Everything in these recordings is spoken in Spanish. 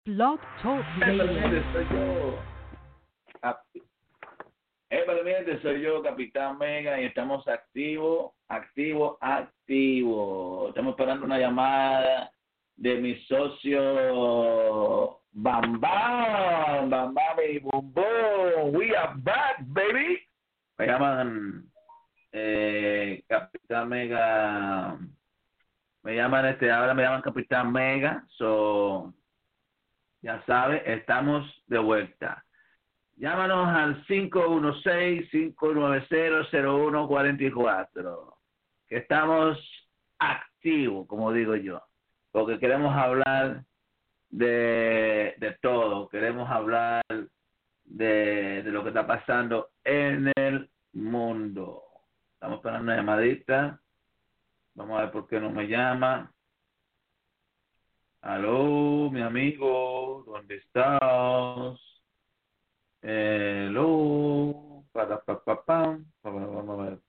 Blog Talk Radio. Soy yo. Soy yo, Capitán Mega, y estamos activo. Estamos esperando una llamada de mi socio Bam Bam y Boom Boom. We are back, baby. Me llaman Capitán Mega. Ahora me llaman Capitán Mega. Ya sabe, estamos de vuelta. Llámanos al 516-590-0144, que estamos activos, como digo yo, porque queremos hablar de todo, queremos hablar de lo que está pasando en el mundo. Estamos esperando una llamadita. Vamos a ver por qué no me llama. Aló, mi amigo, ¿dónde estás? Hello, vamos a ver,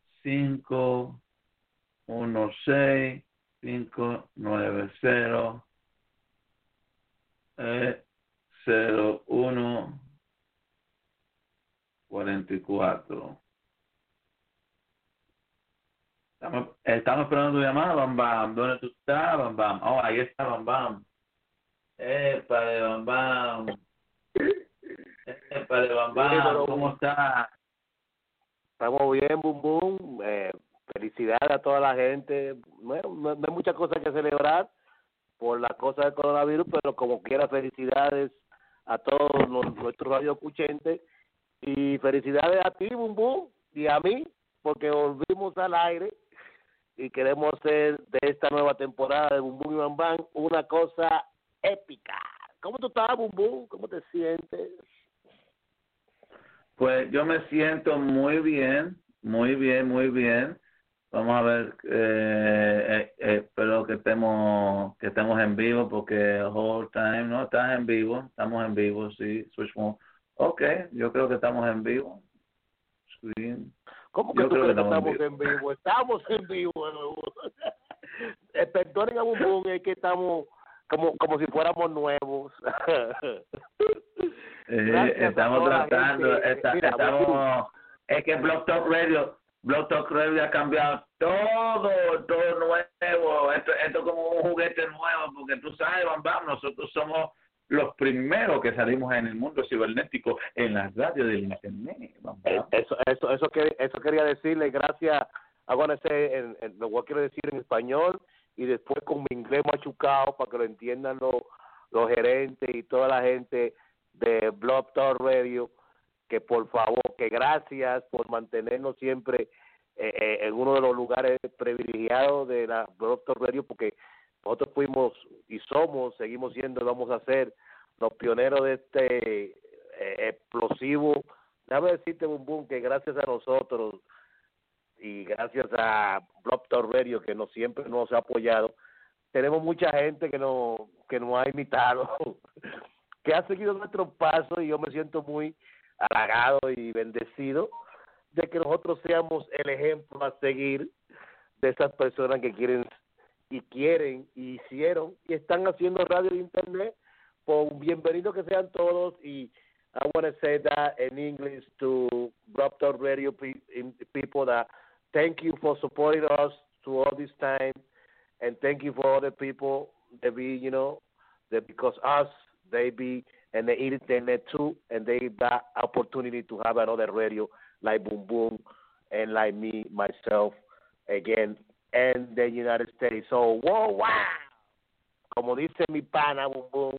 516-590-0144. Estamos esperando tu llamada, Bam Bam. ¿Dónde tú estás, Bam Bam? Oh, ahí está Bam Bam. Épale, Bam Bam. Épale, Bam Bam. ¿Cómo estás? Estamos bien, Boom Boom. Felicidades a toda la gente. Bueno, no hay muchas cosas que celebrar por la cosa del coronavirus, pero como quiera, felicidades a todos nuestros radioescuchentes. Y felicidades a ti, Boom Boom, y a mí, porque volvimos al aire y queremos hacer de esta nueva temporada de Boom Boom y Bam Bam una cosa épica. ¿Cómo tú estás, Boom Boom? ¿Cómo te sientes? Pues yo me siento muy bien. Vamos a ver, espero que estemos en vivo, porque whole time, ¿no? Estamos en vivo, sí, switch mode. Ok, yo creo que estamos en vivo. Screen. ¿Cómo que Yo tú creo crees que estamos estamos en vivo? Estamos en vivo. Perdonen a Boom Boom, es que estamos como si fuéramos nuevos. Estamos tratando, es que Blog Talk Radio ha cambiado todo nuevo. Esto es como un juguete nuevo, porque tú sabes, Bam Bam, nosotros somos los primeros que salimos en el mundo cibernético en la radio del internet. Bam Bam. Eso quería decirle, gracias. Ahora lo voy a quiero decir en español y después con mi inglés machucado para que lo entiendan los gerentes y toda la gente de Blog Talk Radio, que por favor, que gracias por mantenernos siempre en uno de los lugares privilegiados de la Blog Talk Radio, porque nosotros fuimos y seguimos siendo y vamos a ser los pioneros de este explosivo. Déjame decirte, Boom Boom, que gracias a nosotros y gracias a Blog Talk Radio, que siempre nos ha apoyado, tenemos mucha gente que nos ha imitado, que ha seguido nuestros pasos, y yo me siento muy halagado y bendecido de que nosotros seamos el ejemplo a seguir de esas personas que quieren y hicieron y están haciendo radio e internet. Pues bienvenidos que sean todos, y I want to say that in English to Blog Talk Radio people, that thank you for supporting us to all this time, and thank you for other people that because us, they be and the internet too, and they got opportunity to have another radio like Boom Boom and like me, myself, again, and the United States. So, wow, como dice mi pana Boom Boom,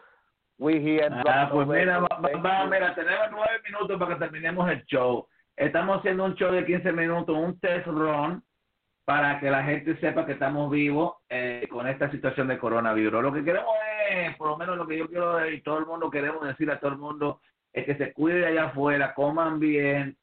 we here. Pues mira, tenemos 9 minutos para que terminemos el show. Estamos haciendo un show de 15 minutos, un test run, para que la gente sepa que estamos vivos con esta situación de coronavirus. Lo que queremos es, por lo menos lo que yo quiero y todo el mundo queremos decir a todo el mundo, es que se cuide allá afuera, coman bien,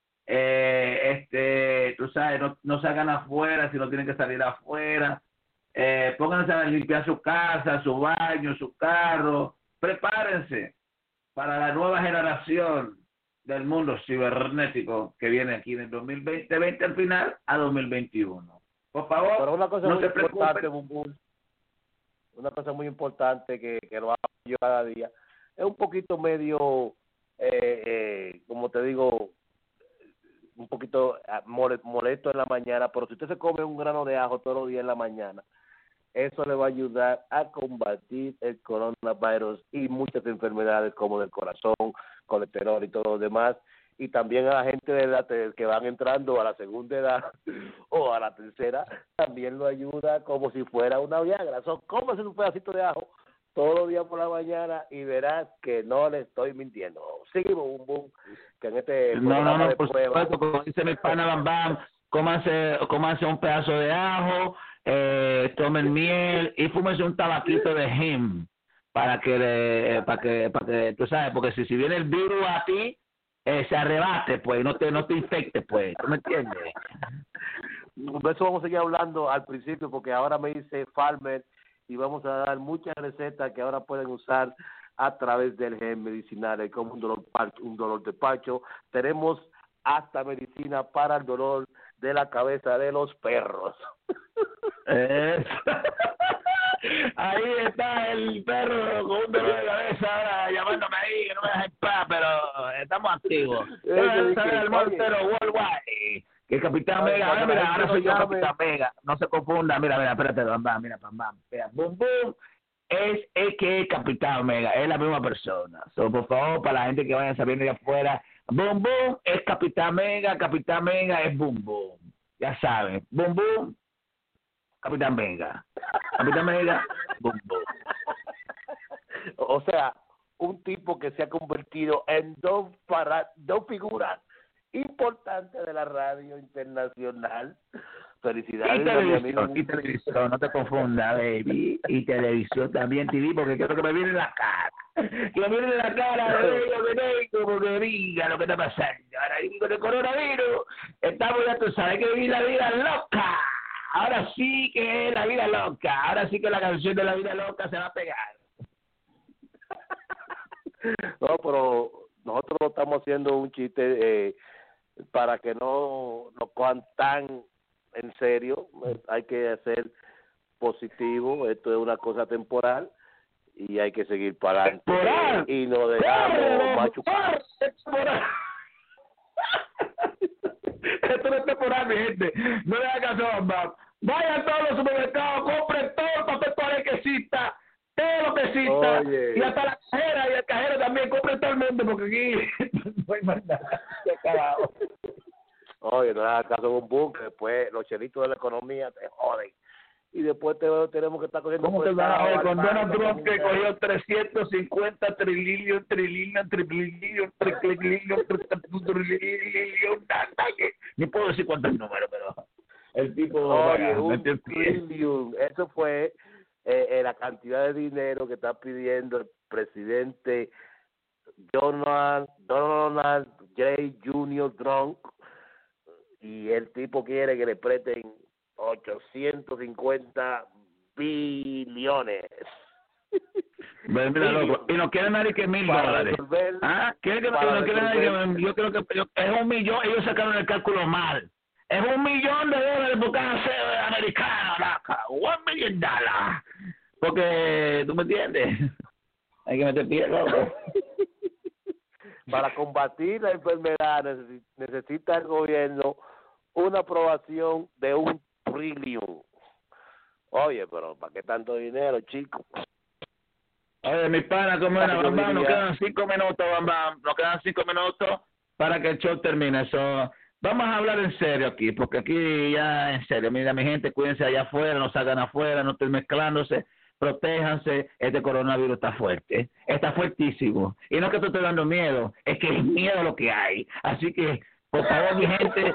tú sabes, no salgan afuera si no tienen que salir afuera, pónganse a limpiar su casa, su baño, su carro, prepárense para la nueva generación del mundo cibernético que viene aquí en el 2020 al final a 2021. Por favor, pero una cosa no muy se importante, preocupen. Boom Boom. una cosa muy importante que lo hago yo cada día. Es un poquito medio, como te digo, un poquito molesto en la mañana, pero si usted se come un grano de ajo todos los días en la mañana, eso le va a ayudar a combatir el coronavirus y muchas enfermedades como del corazón, colesterol y todo lo demás. Y también a la gente de edad que van entrando a la segunda edad o a la tercera, también lo ayuda como si fuera una Viagra. Cómase un pedacito de ajo todos los días por la mañana y verás que no le estoy mintiendo. Seguimos, boom, que en este programa de por prueba... supuesto, como dice mi pana Bam Bam, cómase un pedazo de ajo, tomen miel y fúmese un tabaquito de him para que tú sabes, porque si viene el virus a ti, se arrebate, pues, no te infecte, pues, ¿tú me entiendes? De eso vamos a seguir hablando al principio, porque ahora me dice Farmer y vamos a dar muchas recetas que ahora pueden usar a través del gen medicinal, como un dolor de pacho. Tenemos hasta medicina para el dolor de la cabeza de los perros. Ahí está el perro con un dolor de cabeza ahora llamándome ahí, que no me deja en paz, pero estamos activos. El monstruo Worldwide, que el Capitán Mega, mira, ahora soy yo Capitán Mega, no se confunda, mira, espérate, Bam Bam, mira, Boom Boom es el que es Capitán Mega, es la misma persona. Por favor, para la gente que vaya sabiendo de afuera, Boom Boom es Capitán Mega es Boom Boom, ya saben, Boom Boom, Capitán Mega, Boom Boom. O sea, un tipo que se ha convertido en dos figuras importantes de la radio internacional. Felicidades a mi amigo. Y televisión, no te confundas, baby. Y televisión también, TV, porque quiero que me viene en la cara. Que me viene en la cara, como que diga lo que está pasando. Ahora con el coronavirus, estamos, ya tú sabes, que vivir la vida loca. Ahora sí que es la vida loca. Ahora sí que la canción de la vida loca se va a pegar. No, pero nosotros no estamos haciendo un chiste para que no lo cojan tan en serio. Hay que ser positivo. Esto es una cosa temporal y hay que seguir para adelante. Y nos dejamos machucar. Esto no es temporal, mi gente. No le hagas caso, mamá. Vaya a todos los supermercados, compre todo el papel toalé que exista, todo lo que exista. Oye. Y hasta la cajera y el cajero también, compre todo el mundo, porque aquí no hay más nada. Se acabado. Oye, no le hagas caso a un boom, que después los chelitos de la economía te joden. Y después tenemos que estar cogiendo... ¿Cómo te van a joder con Donald Trump, que cogió 350 trillion, ni puedo decir cuántos números, pero el tipo... Oye, un trillion, eso fue la cantidad de dinero que está pidiendo el presidente Donald J. Jr. Trump, y el tipo quiere que le presten 850 billones. Mira, loco, y no quieren nadie que $1,000. ¿Ah? ¿Quieren que no quieren nadie que... Yo creo que es 1 millón, ellos sacaron el cálculo mal. Es $1 millón por cada ser americano, loca. $1 million. Porque, ¿tú me entiendes? Hay que meter pie, loco. Para combatir la enfermedad necesita el gobierno una aprobación de 1 trillón. Oye, pero ¿para qué tanto dinero, chico? Oye, mi pana, ¿cómo era? Bam, nos quedan 5 minutos, Bam. Nos quedan 5 minutos para que el show termine. Vamos a hablar en serio aquí, porque aquí ya en serio. Mira, mi gente, cuídense allá afuera, no salgan afuera, no estén mezclándose, protéjanse. Este coronavirus está fuerte, está fuertísimo. Y no es que te esté dando miedo, es que es miedo lo que hay. Así que, por favor, mi gente,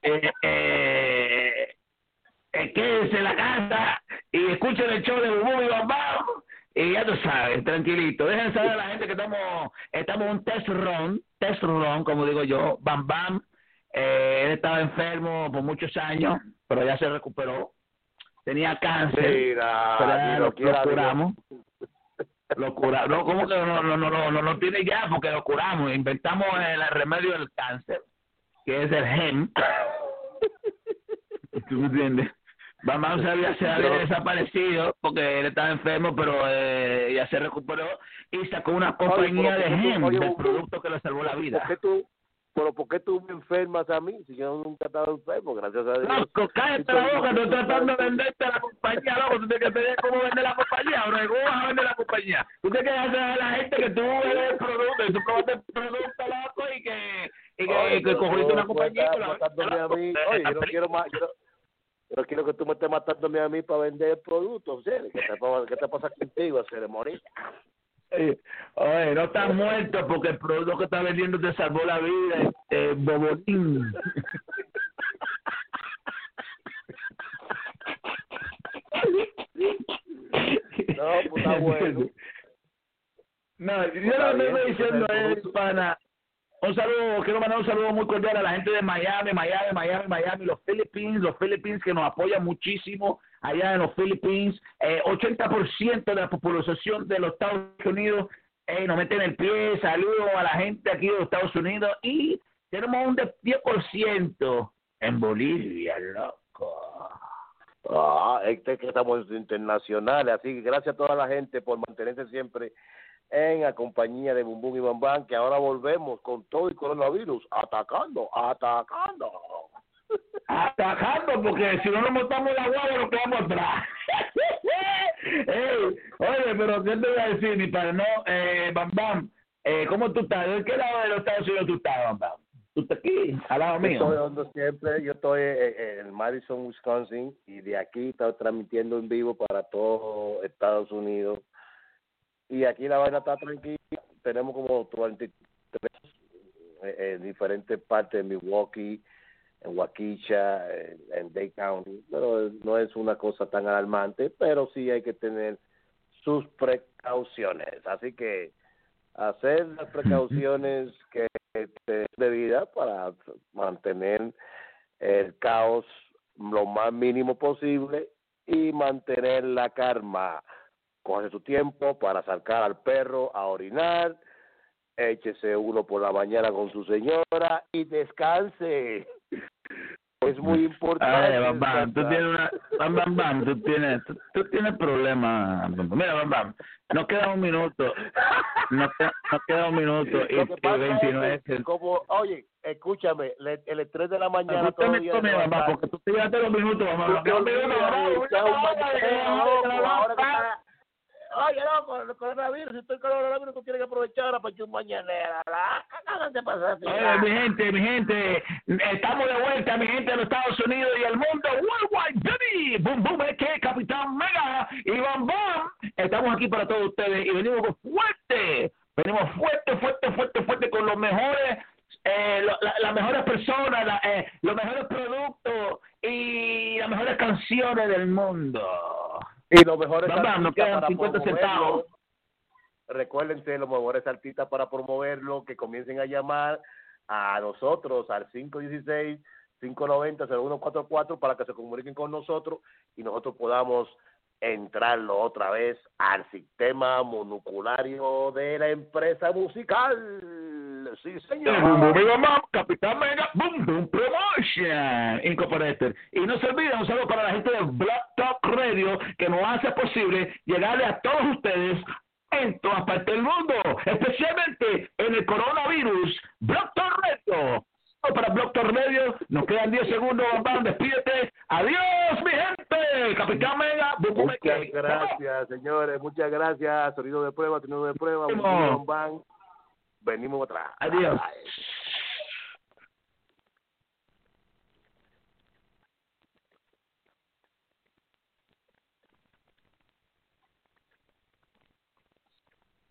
quédense en la casa y escuchen el show de Bubú y Bam Bam. Y ya tú sabes, tranquilito. Dejen saber a la gente que estamos en un test run, como digo yo. Bam Bam, él estaba enfermo por muchos años, pero ya se recuperó. Tenía cáncer, mira, lo curamos. Lo curamos. No, ¿cómo que no tiene ya? Porque lo curamos. Inventamos el remedio del cáncer, que es el GEM. ¿Tú me entiendes? Bam Bam se había desaparecido porque él estaba enfermo, pero ya se recuperó y sacó una compañía de gem del producto que le salvó la vida. ¿Por qué tú me enfermas a mí si yo nunca he estado enfermo? Gracias a Dios. Loco, cállate la boca, estoy tratando de venderte la compañía, loco. Tú tienes que tener cómo vender la compañía, o ¿cómo vas a vender la compañía? Tú tienes que hacer a la gente que tú eres el producto, y tú probaste el producto, loco, y que cogiste una compañía. Oye, yo no quiero más... Yo no quiero que tú me estés matándome a mí para vender el producto, ¿sí? ¿Qué te pasa contigo? ¿Se le morir? Oye, no estás muerto porque el producto que estás vendiendo te salvó la vida, bobotín. No, pues está bueno. No, yo lo que estoy diciendo es, pana, un saludo, quiero mandar un saludo muy cordial a la gente de Miami, los Philippines que nos apoyan muchísimo allá en los Philippines. 80% de la población de los Estados Unidos nos meten el pie. Saludos a la gente aquí de los Estados Unidos y tenemos un 10% en Bolivia, loco. Que estamos internacionales, así que gracias a toda la gente por mantenerse siempre en la compañía de Bum Bum y Bam Bam, que ahora volvemos con todo el coronavirus, atacando, porque si no nos montamos la guagua nos quedamos atrás. Oye, pero ¿qué te voy a decir, mi padre? No, Bam Bam, ¿cómo tú estás? ¿De qué lado de los Estados Unidos tú estás, Bam Bam? ¿Tú estás aquí, al lado mío? Yo estoy en Madison, Wisconsin, y de aquí estoy transmitiendo en vivo para todo Estados Unidos. Y aquí la vaina está tranquila. Tenemos como 23 en diferentes partes de Milwaukee, en Waukesha, en Dade County. Pero no es una cosa tan alarmante, pero sí hay que tener sus precauciones. Así que hacer las precauciones que te debida para mantener el caos lo más mínimo posible y mantener la calma. Coge su tiempo para sacar al perro a orinar, échese uno por la mañana con su señora y descanse. Es muy importante. Ay, Bam Bam, tú tienes tú tienes problemas. Mira, Bam Bam, nos queda un minuto. Nos queda un minuto y 29. Oye, escúchame, el 3 de la mañana todavía. Porque tú te llevaste los minutos, Bam Bam. Oye, loco, el coronavirus, si estoy con el coronavirus, tú tienes que aprovechar ahora para echar un mañanera. ¿Qué pasa así? Oye, mi gente, estamos de vuelta, mi gente de los Estados Unidos y el mundo worldwide, baby. Boom, boom, es que Capitán Mega y Bam Bam. Estamos aquí para todos ustedes y venimos fuerte. Venimos fuerte con los mejores, las mejores personas, los mejores productos y las mejores canciones del mundo. Y los mejores nos quedan 50 centavos. Recuérdense, los mejores artistas para promoverlo, que comiencen a llamar a nosotros al 516-590-0144 para que se comuniquen con nosotros y nosotros podamos entrarlo otra vez al sistema monoculario de la empresa musical. Sí, señor. Capitán Mega, Boom Boom Promotion Incorporated. Y no se olviden, un saludo para la gente de Black Talk Radio, que nos hace posible llegarle a todos ustedes en todas partes del mundo, especialmente en el coronavirus. Black Talk Radio. Para Black Talk Radio, nos quedan 10 segundos, Bam Bam, despídete. Adiós, mi gente. Capitán Mega, muchas gracias, señores, muchas gracias. Sonido de prueba, Bam Bam. Venimos atrás. Adiós.